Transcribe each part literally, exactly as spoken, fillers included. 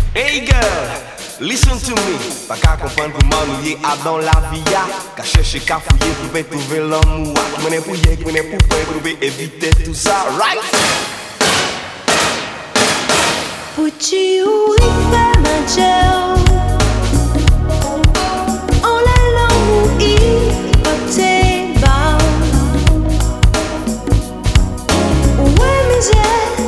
Hey girl, listen to me. Pas qu'à comprendre comment nous y a dans la vie, qu'à chercher, qu'à fouiller pour peut trouver l'amour. Qui m'en est pour y, qui m'en est pour faire, pour éviter tout ça, right? Put you in my jail. On la langue y porter bas. Ouais, mais j'ai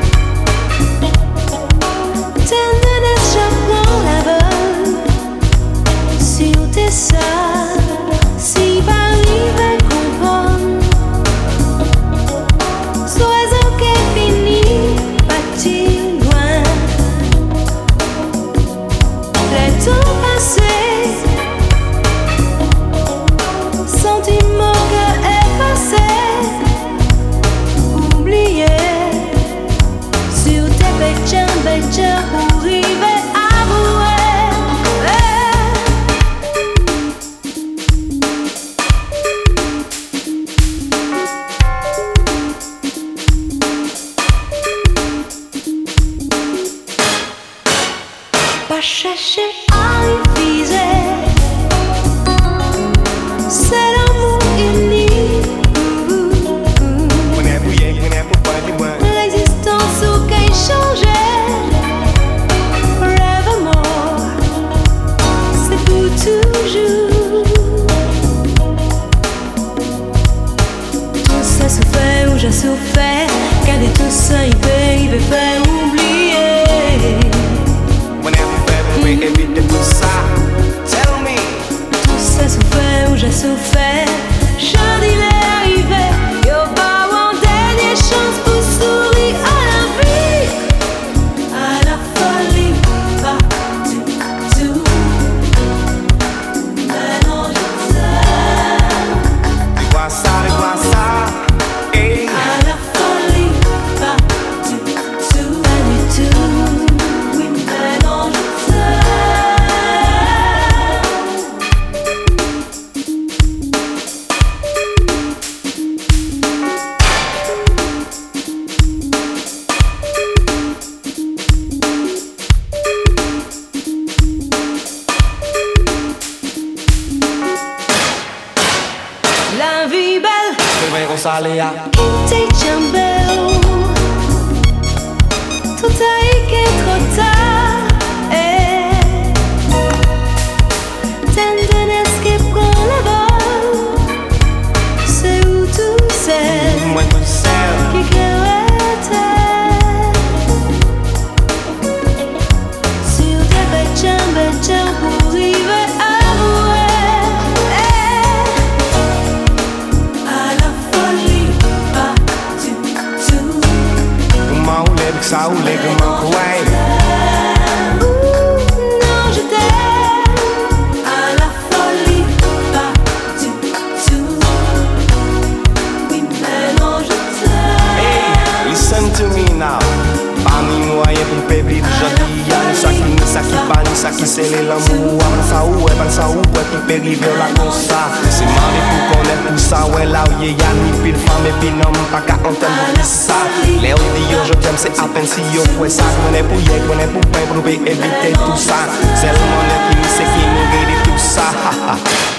tenderness, j'apprends la bonne. Si on t'est ça, si pas arriver comprendre. Sois ok, fini, parti. Le temps passé, sentiment que est passé, oublié. Sur tes bétiens, bétiens pour arriver à avouer. Pas chercher à refuser, c'est l'amour uni. L'existence ou qu'elle changeait. Rêve mort, c'est pour toujours. Tout ça souffert ou j'ai souffert. Garder tout ça, il peut, il peut faire oublier. Éviter tout ça, tell me. Tout ça souffert ou j'ai souffert. J'en il est arrivé. Yo pas en dernière chance pour sourire à la vie, à la folie, pas du tout. Maintenant je t'aime. Tu vois ça, tu vois ça, hey. À la folie, pas du tout, pas du tout. Oui, maintenant je la vie belle, Je vais Rosalia. qui t'est jambé. Tout a été trop tard. Eh. Tenderness qui prend la balle. C'est où tout c'est Moi tout seul. qui caresse. Sur tes bétiens, bétiens pour arriver à avouer. Ça ou les comment ouais. Ouh, non je t'aime. À la folie, pas du tout. Oui mais non je t'aime. Hey, listen to me now. Pas ni moyen pour perdre aujourd'hui. Y'a ni ça qui ni ça qui pas ni ça qui c'est l'amour. Avant ça ou ouais, avant ça ou ouais, tout peut arriver là comme ça. C'est marré pour connaître tout ça ouais là où y'a ni pile femme et puis non pas qu'à entendre ça. Les autres disent je t'aime c'est à peine si yo fouet ça. Qu'on est pour y, qu'on est pour pas pour éviter tout ça. C'est le monde qui nous sait qui nous guérit tout ça.